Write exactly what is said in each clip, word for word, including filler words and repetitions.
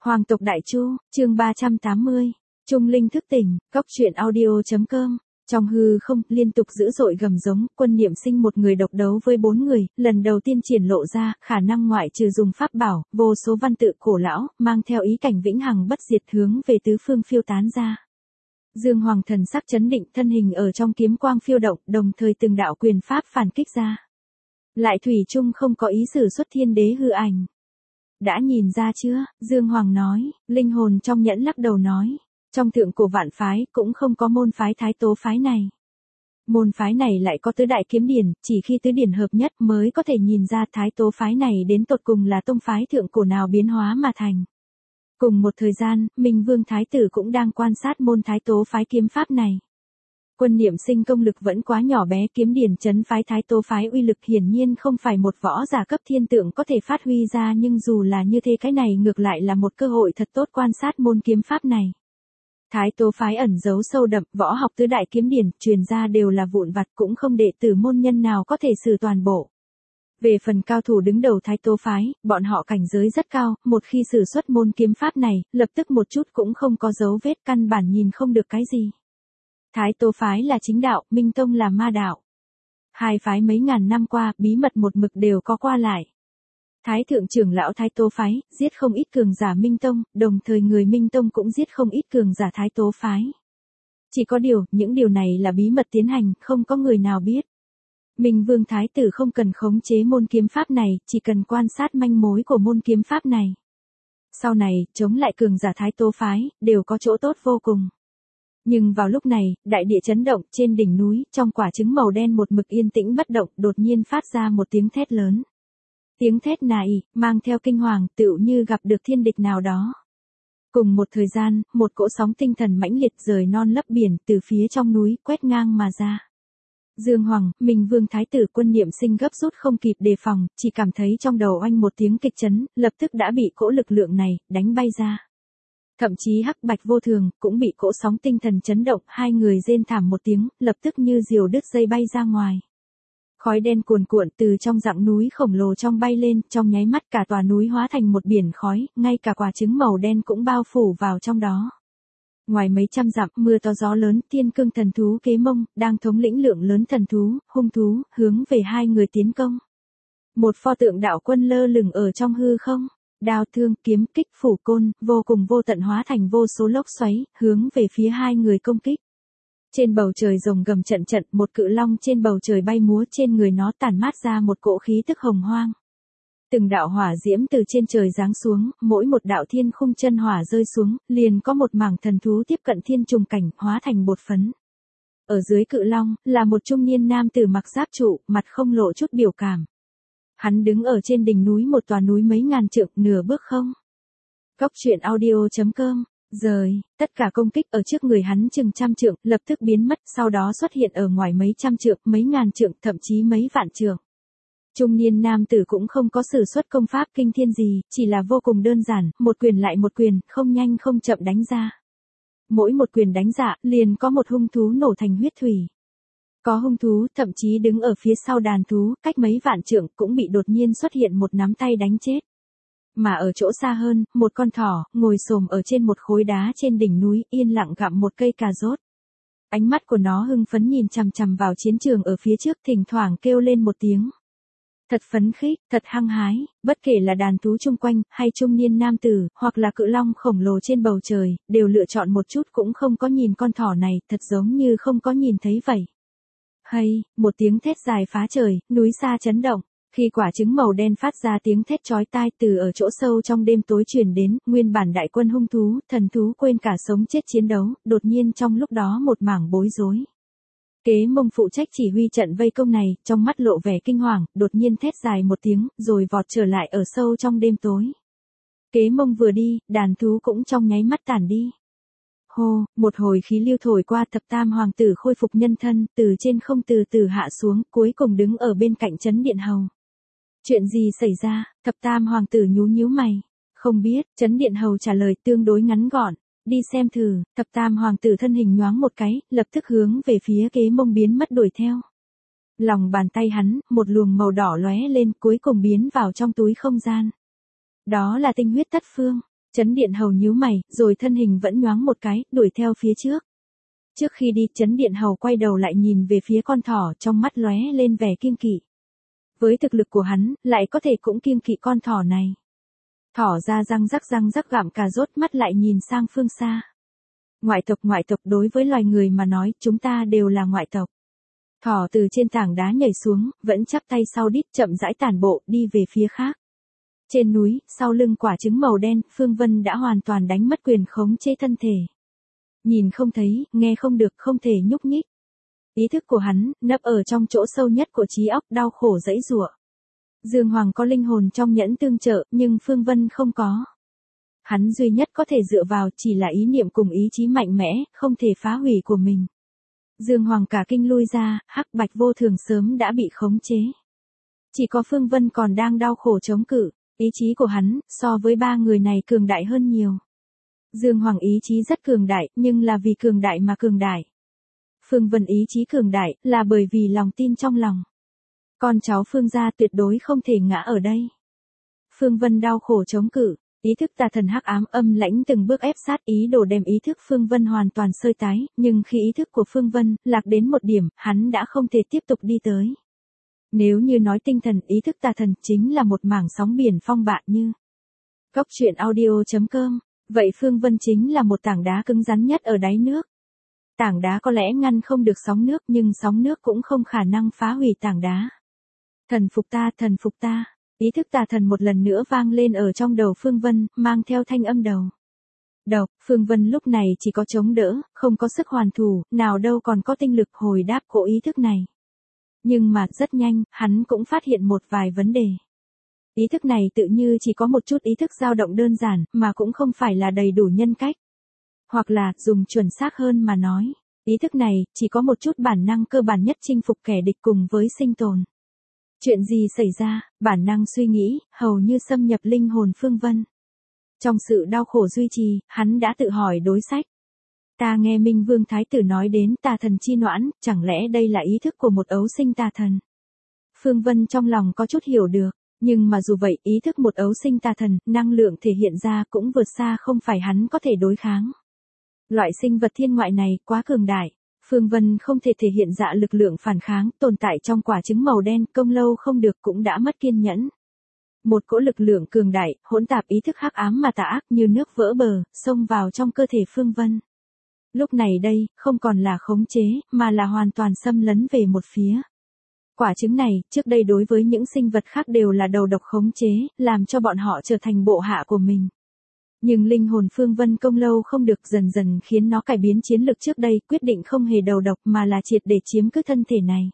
Hoàng tộc Đại Chu, chương ba trăm tám mươi. Trung linh thức tỉnh, góc truyện audio.com. Trong hư không, liên tục dữ dội gầm giống, Quân Niệm Sinh một người độc đấu với bốn người, lần đầu tiên triển lộ ra, khả năng ngoại trừ dùng pháp bảo, vô số văn tự cổ lão, mang theo ý cảnh vĩnh hằng bất diệt hướng về tứ phương phiêu tán ra. Dương Hoàng thần sắc chấn định, thân hình ở trong kiếm quang phiêu động, đồng thời từng đạo quyền pháp phản kích ra. Lại thủy chung không có ý sử xuất thiên đế hư ảnh. Đã nhìn ra chưa? Dương Hoàng nói, linh hồn trong nhẫn lắc đầu nói. Trong thượng cổ vạn phái cũng không có môn phái Thái Tố phái này. Môn phái này lại có tứ đại kiếm điển, chỉ khi tứ điển hợp nhất mới có thể nhìn ra Thái Tố phái này đến tột cùng là tông phái thượng cổ nào biến hóa mà thành. Cùng một thời gian, Minh Vương Thái Tử cũng đang quan sát môn Thái Tố phái kiếm pháp này. Quân Niệm Sinh công lực vẫn quá nhỏ bé, kiếm điển chấn phái Thái Tố phái uy lực hiển nhiên không phải một võ giả cấp thiên tượng có thể phát huy ra, nhưng dù là như thế cái này ngược lại là một cơ hội thật tốt quan sát môn kiếm pháp này. Thái Tố phái ẩn giấu sâu đậm, võ học tứ đại kiếm điển truyền ra đều là vụn vặt, cũng không đệ tử môn nhân nào có thể sử toàn bộ. Về phần cao thủ đứng đầu Thái Tố phái, bọn họ cảnh giới rất cao, một khi sử xuất môn kiếm pháp này, lập tức một chút cũng không có dấu vết, căn bản nhìn không được cái gì. Thái Tố phái là chính đạo, Minh Tông là ma đạo. Hai phái mấy ngàn năm qua, bí mật một mực đều có qua lại. Thái thượng trưởng lão Thái Tố phái, giết không ít cường giả Minh Tông, đồng thời người Minh Tông cũng giết không ít cường giả Thái Tố phái. Chỉ có điều, những điều này là bí mật tiến hành, không có người nào biết. Minh Vương Thái Tử không cần khống chế môn kiếm pháp này, chỉ cần quan sát manh mối của môn kiếm pháp này. Sau này, chống lại cường giả Thái Tố phái, đều có chỗ tốt vô cùng. Nhưng vào lúc này, đại địa chấn động, trên đỉnh núi, trong quả trứng màu đen một mực yên tĩnh bất động, đột nhiên phát ra một tiếng thét lớn. Tiếng thét này, mang theo kinh hoàng, tựu như gặp được thiên địch nào đó. Cùng một thời gian, một cỗ sóng tinh thần mãnh liệt rời non lấp biển, từ phía trong núi, quét ngang mà ra. Dương Hoàng, Minh Vương Thái Tử, Quân Niệm Sinh gấp rút không kịp đề phòng, chỉ cảm thấy trong đầu oanh một tiếng kịch chấn, lập tức đã bị cỗ lực lượng này, đánh bay ra. Thậm chí Hắc Bạch Vô Thường, cũng bị cỗ sóng tinh thần chấn động, hai người rên thảm một tiếng, lập tức như diều đứt dây bay ra ngoài. Khói đen cuồn cuộn từ trong rặng núi khổng lồ trong bay lên, trong nháy mắt cả tòa núi hóa thành một biển khói, ngay cả quả trứng màu đen cũng bao phủ vào trong đó. Ngoài mấy trăm dặm, mưa to gió lớn, Thiên Cương thần thú Kế Mông, đang thống lĩnh lượng lớn thần thú, hung thú, hướng về hai người tiến công. Một pho tượng đạo quân lơ lửng ở trong hư không, đao thương, kiếm kích, phủ côn, vô cùng vô tận hóa thành vô số lốc xoáy, hướng về phía hai người công kích. Trên bầu trời rồng gầm trận trận, một cự long trên bầu trời bay múa, trên người nó tản mát ra một cỗ khí tức hồng hoang. Từng đạo hỏa diễm từ trên trời giáng xuống, mỗi một đạo thiên khung chân hỏa rơi xuống, liền có một mảng thần thú tiếp cận thiên trùng cảnh, hóa thành bột phấn. Ở dưới cự long, là một trung niên nam tử mặc giáp trụ, mặt không lộ chút biểu cảm. Hắn đứng ở trên đỉnh núi một tòa núi mấy ngàn trượng, nửa bước không. Góc truyện audio.com. Rời, tất cả công kích ở trước người hắn chừng trăm trượng, lập tức biến mất, sau đó xuất hiện ở ngoài mấy trăm trượng, mấy ngàn trượng, thậm chí mấy vạn trượng. Trung niên nam tử cũng không có sử xuất công pháp kinh thiên gì, chỉ là vô cùng đơn giản, một quyền lại một quyền, không nhanh không chậm đánh ra. Mỗi một quyền đánh ra, liền có một hung thú nổ thành huyết thủy. Có hung thú, thậm chí đứng ở phía sau đàn thú, cách mấy vạn trượng, cũng bị đột nhiên xuất hiện một nắm tay đánh chết. Mà ở chỗ xa hơn, một con thỏ, ngồi xổm ở trên một khối đá trên đỉnh núi, yên lặng gặm một cây cà rốt. Ánh mắt của nó hưng phấn nhìn chằm chằm vào chiến trường ở phía trước, thỉnh thoảng kêu lên một tiếng. Thật phấn khích, thật hăng hái, bất kể là đàn thú chung quanh, hay trung niên nam tử, hoặc là cự long khổng lồ trên bầu trời, đều lựa chọn một chút cũng không có nhìn con thỏ này, thật giống như không có nhìn thấy vậy. Hay, một tiếng thét dài phá trời, núi xa chấn động. Khi quả trứng màu đen phát ra tiếng thét chói tai từ ở chỗ sâu trong đêm tối truyền đến, nguyên bản đại quân hung thú, thần thú quên cả sống chết chiến đấu, đột nhiên trong lúc đó một mảng bối rối. Kế Mông phụ trách chỉ huy trận vây công này, trong mắt lộ vẻ kinh hoàng, đột nhiên thét dài một tiếng, rồi vọt trở lại ở sâu trong đêm tối. Kế Mông vừa đi, đàn thú cũng trong nháy mắt tản đi. Hô, một hồi khí lưu thổi qua, thập tam hoàng tử khôi phục nhân thân, từ trên không từ từ hạ xuống, cuối cùng đứng ở bên cạnh Trấn Điện Hầu. Chuyện gì xảy ra? Thập tam hoàng tử nhú nhíu mày. Không biết, Trấn Điện Hầu trả lời tương đối ngắn gọn. Đi xem thử, thập tam hoàng tử thân hình nhoáng một cái, lập tức hướng về phía Kế Mông biến mất đuổi theo. Lòng bàn tay hắn, một luồng màu đỏ lóe lên, cuối cùng biến vào trong túi không gian. Đó là tinh huyết thất phương. Chấn Điện Hầu nhíu mày, rồi thân hình vẫn nhoáng một cái, đuổi theo phía trước. Trước khi đi, Chấn Điện Hầu quay đầu lại nhìn về phía con thỏ, trong mắt lóe lên vẻ kiêng kỵ. Với thực lực của hắn, lại có thể cũng kiêng kỵ con thỏ này. Thỏ ra răng rắc răng rắc gặm cà rốt, mắt lại nhìn sang phương xa. Ngoại tộc ngoại tộc, đối với loài người mà nói, chúng ta đều là ngoại tộc. Thỏ từ trên tảng đá nhảy xuống, vẫn chắp tay sau đít, chậm rãi tản bộ, đi về phía khác. Trên núi, sau lưng quả trứng màu đen, Phương Vân đã hoàn toàn đánh mất quyền khống chế thân thể. Nhìn không thấy, nghe không được, không thể nhúc nhích. Ý thức của hắn, nấp ở trong chỗ sâu nhất của trí óc, đau khổ giãy giụa. Dương Hoàng có linh hồn trong nhẫn tương trợ, nhưng Phương Vân không có. Hắn duy nhất có thể dựa vào chỉ là ý niệm cùng ý chí mạnh mẽ, không thể phá hủy của mình. Dương Hoàng cả kinh lui ra, hắc bạch vô thường sớm đã bị khống chế. Chỉ có Phương Vân còn đang đau khổ chống cự, ý chí của hắn, so với ba người này cường đại hơn nhiều. Dương Hoàng ý chí rất cường đại, nhưng là vì cường đại mà cường đại. Phương Vân ý chí cường đại, là bởi vì lòng tin trong lòng. Con cháu Phương gia tuyệt đối không thể ngã ở đây. Phương Vân đau khổ chống cự, ý thức tà thần hắc ám âm lãnh từng bước ép sát, ý đồ đem ý thức Phương Vân hoàn toàn sơi tái, nhưng khi ý thức của Phương Vân lạc đến một điểm, hắn đã không thể tiếp tục đi tới. Nếu như nói tinh thần, ý thức tà thần chính là một mảng sóng biển phong bạ như Cốc truyện audio chấm com, vậy Phương Vân chính là một tảng đá cứng rắn nhất ở đáy nước. Tảng đá có lẽ ngăn không được sóng nước, nhưng sóng nước cũng không khả năng phá hủy tảng đá. Thần phục ta, thần phục ta. Ý thức tà thần một lần nữa vang lên ở trong đầu Phương Vân, mang theo thanh âm đầu. Độc, Phương Vân lúc này chỉ có chống đỡ, không có sức hoàn thủ, nào đâu còn có tinh lực hồi đáp cỗ ý thức này. Nhưng mà, rất nhanh, hắn cũng phát hiện một vài vấn đề. Ý thức này tự như chỉ có một chút ý thức dao động đơn giản, mà cũng không phải là đầy đủ nhân cách. Hoặc là, dùng chuẩn xác hơn mà nói, ý thức này, chỉ có một chút bản năng cơ bản nhất chinh phục kẻ địch cùng với sinh tồn. Chuyện gì xảy ra, bản năng suy nghĩ, hầu như xâm nhập linh hồn Phương Vân. Trong sự đau khổ duy trì, hắn đã tự hỏi đối sách. Ta nghe Minh Vương Thái Tử nói đến tà thần chi noãn, chẳng lẽ đây là ý thức của một ấu sinh tà thần? Phương Vân trong lòng có chút hiểu được, nhưng mà dù vậy, ý thức một ấu sinh tà thần, năng lượng thể hiện ra cũng vượt xa không phải hắn có thể đối kháng. Loại sinh vật thiên ngoại này quá cường đại. Phương Vân không thể thể hiện dạ lực lượng phản kháng, tồn tại trong quả trứng màu đen, công lâu không được cũng đã mất kiên nhẫn. Một cỗ lực lượng cường đại, hỗn tạp ý thức hắc ám mà tà ác như nước vỡ bờ, xông vào trong cơ thể Phương Vân. Lúc này đây, không còn là khống chế, mà là hoàn toàn xâm lấn về một phía. Quả trứng này, trước đây đối với những sinh vật khác đều là đầu độc khống chế, làm cho bọn họ trở thành bộ hạ của mình. Nhưng linh hồn Phương Vân công lâu không được dần dần khiến nó cải biến chiến lược trước đây, quyết định không hề đầu độc mà là triệt để chiếm cứ thân thể này.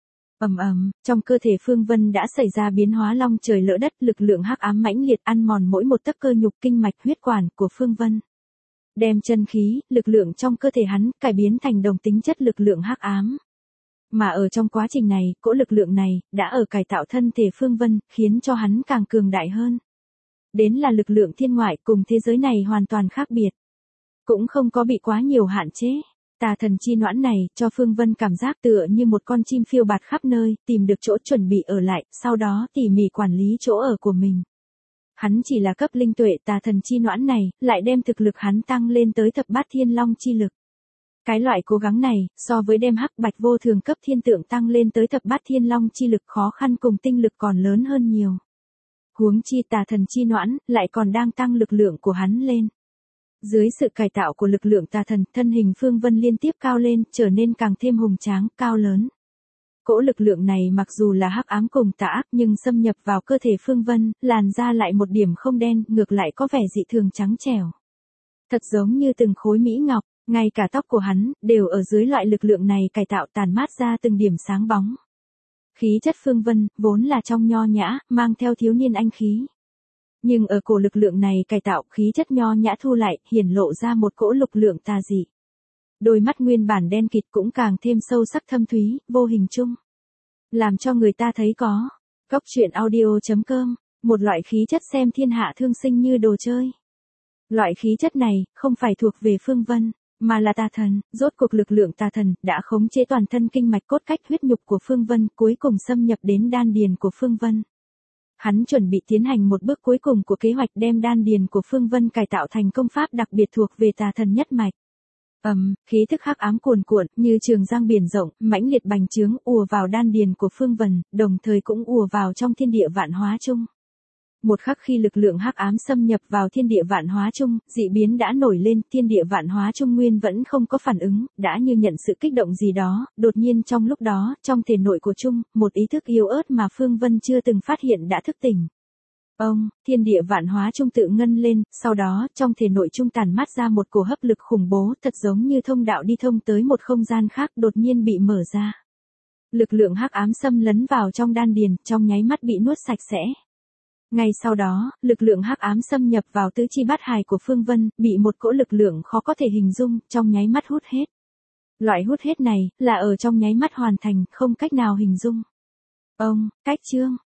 Ầm ầm, trong cơ thể Phương Vân đã xảy ra biến hóa long trời lỡ đất, lực lượng hắc ám mãnh liệt ăn mòn mỗi một tấc cơ nhục kinh mạch huyết quản của Phương Vân. Đem chân khí, lực lượng trong cơ thể hắn cải biến thành đồng tính chất lực lượng hắc ám. Mà ở trong quá trình này, cỗ lực lượng này đã ở cải tạo thân thể Phương Vân, khiến cho hắn càng cường đại hơn. Đến là lực lượng thiên ngoại cùng thế giới này hoàn toàn khác biệt. Cũng không có bị quá nhiều hạn chế. Tà thần chi noãn này cho Phương Vân cảm giác tựa như một con chim phiêu bạt khắp nơi, tìm được chỗ chuẩn bị ở lại, sau đó tỉ mỉ quản lý chỗ ở của mình. Hắn chỉ là cấp linh tuệ, tà thần chi noãn này, lại đem thực lực hắn tăng lên tới thập bát thiên long chi lực. Cái loại cố gắng này, so với đem hắc bạch vô thường cấp thiên tượng tăng lên tới thập bát thiên long chi lực khó khăn cùng tinh lực còn lớn hơn nhiều. Huống chi tà thần chi noãn, lại còn đang tăng lực lượng của hắn lên. Dưới sự cải tạo của lực lượng tà thần, thân hình Phương Vân liên tiếp cao lên, trở nên càng thêm hùng tráng, cao lớn. Cỗ lực lượng này mặc dù là hắc ám cùng tà ác nhưng xâm nhập vào cơ thể Phương Vân, làn da lại một điểm không đen, ngược lại có vẻ dị thường trắng trẻo. Thật giống như từng khối mỹ ngọc, ngay cả tóc của hắn, đều ở dưới loại lực lượng này cải tạo tàn mát ra từng điểm sáng bóng. Khí chất Phương Vân, vốn là trong nho nhã, mang theo thiếu niên anh khí. Nhưng ở cổ lực lượng này cải tạo, khí chất nho nhã thu lại, hiển lộ ra một cỗ lực lượng tà dị. Đôi mắt nguyên bản đen kịt cũng càng thêm sâu sắc thâm thúy, vô hình chung. Làm cho người ta thấy có. Cốc truyện audio chấm com, một loại khí chất xem thiên hạ thương sinh như đồ chơi. Loại khí chất này, không phải thuộc về Phương Vân, mà là tà thần. Rốt cuộc lực lượng tà thần đã khống chế toàn thân kinh mạch cốt cách huyết nhục của Phương Vân, cuối cùng xâm nhập đến đan điền của Phương Vân. hắn chuẩn bị tiến hành một bước cuối cùng của kế hoạch đem đan điền của Phương Vân cải tạo thành công pháp đặc biệt thuộc về tà thần nhất mạch. Ầm, khí thức hắc ám cuồn cuộn, như trường giang biển rộng, mãnh liệt bành trướng ùa vào đan điền của Phương Vân, đồng thời cũng ùa vào trong thiên địa vạn hóa chung. Một khắc khi lực lượng hắc ám xâm nhập vào thiên địa vạn hóa chung, dị biến đã nổi lên, thiên địa vạn hóa chung nguyên vẫn không có phản ứng, đã như nhận sự kích động gì đó, đột nhiên trong lúc đó, trong thể nội của chung, một ý thức yếu ớt mà Phương Vân chưa từng phát hiện đã thức tỉnh. Ông, thiên địa vạn hóa chung tự ngân lên, sau đó, trong thể nội chung tản mát ra một cổ hấp lực khủng bố, thật giống như thông đạo đi thông tới một không gian khác đột nhiên bị mở ra. Lực lượng hắc ám xâm lấn vào trong đan điền, trong nháy mắt bị nuốt sạch sẽ. Ngay sau đó, lực lượng hắc ám xâm nhập vào tứ chi bát hài của Phương Vân, bị một cỗ lực lượng khó có thể hình dung, trong nháy mắt hút hết. Loại hút hết này, là ở trong nháy mắt hoàn thành, không cách nào hình dung. Ông, cách chương,